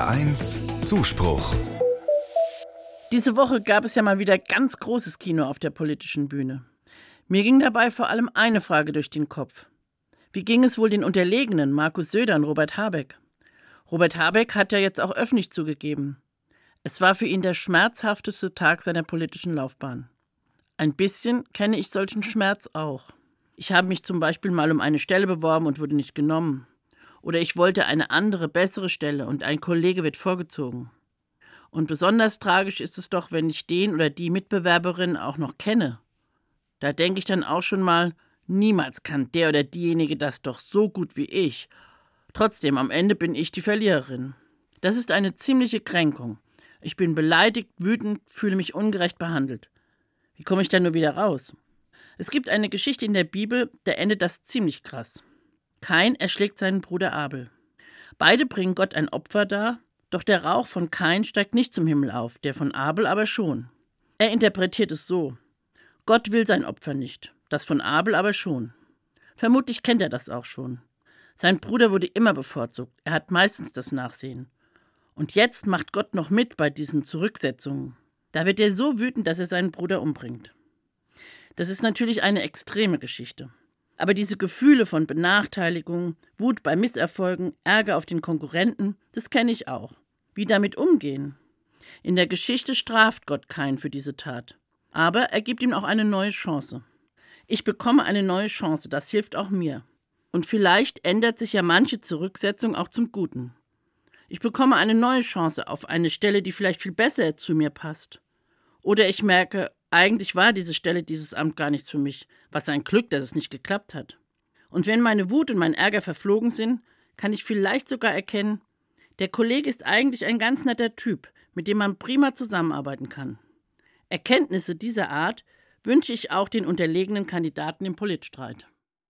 HR1 Zuspruch. Diese Woche gab es ja mal wieder ganz großes Kino auf der politischen Bühne. Mir ging dabei vor allem eine Frage durch den Kopf. Wie ging es wohl den Unterlegenen Markus Söder und Robert Habeck? Robert Habeck hat ja jetzt auch öffentlich zugegeben. Es war für ihn der schmerzhafteste Tag seiner politischen Laufbahn. Ein bisschen kenne ich solchen Schmerz auch. Ich habe mich zum Beispiel mal um eine Stelle beworben und wurde nicht genommen. Oder ich wollte eine andere, bessere Stelle und ein Kollege wird vorgezogen. Und besonders tragisch ist es doch, wenn ich den oder die Mitbewerberin auch noch kenne. Da denke ich dann auch schon mal, niemals kann der oder diejenige das doch so gut wie ich. Trotzdem, am Ende bin ich die Verliererin. Das ist eine ziemliche Kränkung. Ich bin beleidigt, wütend, fühle mich ungerecht behandelt. Wie komme ich da nur wieder raus? Es gibt eine Geschichte in der Bibel, da endet das ziemlich krass. Kain erschlägt seinen Bruder Abel. Beide bringen Gott ein Opfer dar, doch der Rauch von Kain steigt nicht zum Himmel auf, der von Abel aber schon. Er interpretiert es so: Gott will sein Opfer nicht, das von Abel aber schon. Vermutlich kennt er das auch schon. Sein Bruder wurde immer bevorzugt, er hat meistens das Nachsehen. Und jetzt macht Gott noch mit bei diesen Zurücksetzungen. Da wird er so wütend, dass er seinen Bruder umbringt. Das ist natürlich eine extreme Geschichte. Aber diese Gefühle von Benachteiligung, Wut bei Misserfolgen, Ärger auf den Konkurrenten, das kenne ich auch. Wie damit umgehen? In der Geschichte straft Gott Kain für diese Tat. Aber er gibt ihm auch eine neue Chance. Ich bekomme eine neue Chance, das hilft auch mir. Und vielleicht ändert sich ja manche Zurücksetzung auch zum Guten. Ich bekomme eine neue Chance auf eine Stelle, die vielleicht viel besser zu mir passt. Oder ich merke, eigentlich war diese Stelle, dieses Amt gar nichts für mich. Was ein Glück, dass es nicht geklappt hat. Und wenn meine Wut und mein Ärger verflogen sind, kann ich vielleicht sogar erkennen, der Kollege ist eigentlich ein ganz netter Typ, mit dem man prima zusammenarbeiten kann. Erkenntnisse dieser Art wünsche ich auch den unterlegenen Kandidaten im Politstreit.